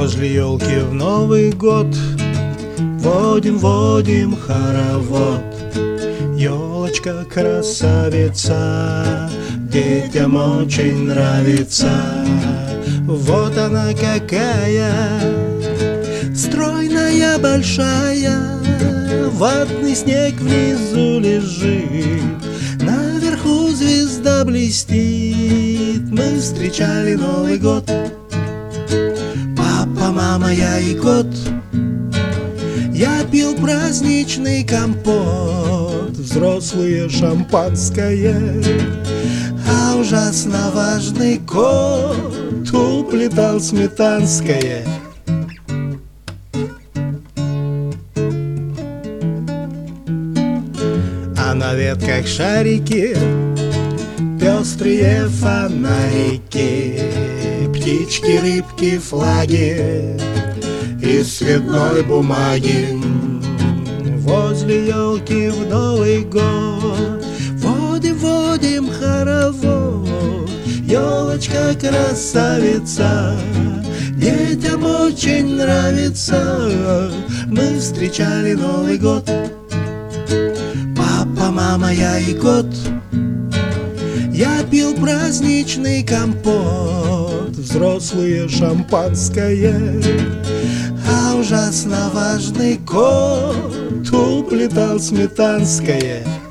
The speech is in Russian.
Возле елки в Новый год водим хоровод. Елочка красавица, детям очень нравится. Вот она какая, стройная, большая. Ватный снег внизу лежит, наверху звезда блестит. Мы встречали Новый год, папа, мама, я и кот. Я пил праздничный компот, взрослые шампанское, а ужасно важный кот уплетал сметанское. А на ветках шарики, пестрые фонарики, птички, рыбки, флаги из цветной бумаги. Возле елки в Новый год водим хоровод. Елочка красавица, детям очень нравится. Мы встречали Новый год, папа, мама, я и кот. Я пил праздничный компот, взрослые шампанское, а ужасно важный кот уплетал сметанское.